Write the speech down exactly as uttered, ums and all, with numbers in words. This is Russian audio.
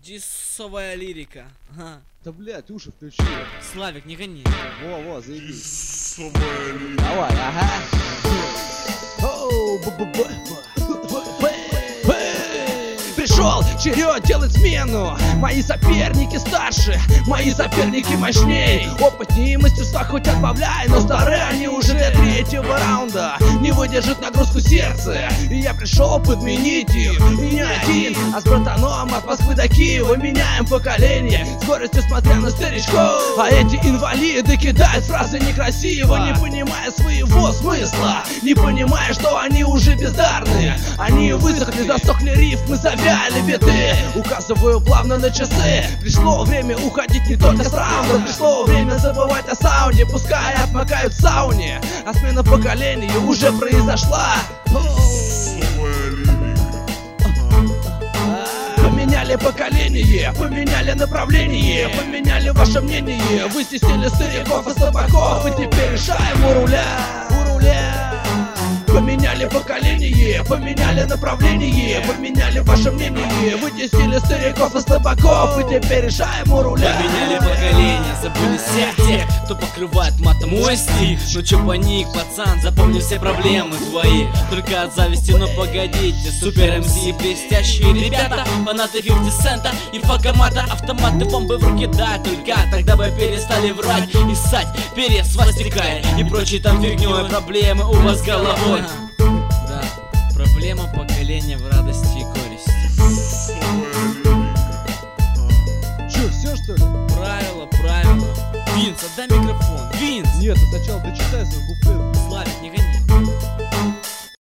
Дисовая лирика. Ага. Да, блядь, уши включи. Славик, не гони. Во-во, заебись. Давай, ага. Оу, бу-бу-бу. Пришел черед делать смену. Мои соперники старше, мои соперники мощней. Опытнее мастерства хоть отбавляй, но старые они уже для третьего раунда не выдержат нагрузку сердца. И я пришел подменить их. И не один, а с братаном от Москвы до Киева меняем поколение, скоростью смотря на старичков. А эти инвалиды кидают фразы некрасиво, не понимая своего смысла, не понимая, что они уже бездарные. Они высохли, засохли рифмы, завяли биты. Указываю плавно на часы. Пришло время уходить не только с раундов. Пришло время забывать о саунде. Пускай отмокают в сауне, а смена поколений уже произошла. Поменяли поколение, поменяли направление, поменяли ваше мнение. Вы стеснили стариков и слабаков, и теперь решаем у руля, у руля. Поменяли поколение, поменяли направление, поменяли ваше мнение. Вытеснили стариков и слабаков, и теперь решаем у руля. Поменяли поколение, забыли всех тех, кто покрывает матом мой стих. Ну чё паник, пацан, запомни все проблемы твои. Только от зависти, но погодите. Супер МС, блестящие ребята, фанаты пятьдесят цента и факомата. Автоматы, бомбы в руки, да, только тогда бы перестали врать и ссать, пересвастикая и прочей там фигнёй. Проблемы у вас головой. Да, проблема поколения в радости и горести. Чё, все что ли? Правило, правило. Винс, отдай микрофон. Винс! Нет, ты сначала дочитай свой буклет. Славик, не гони.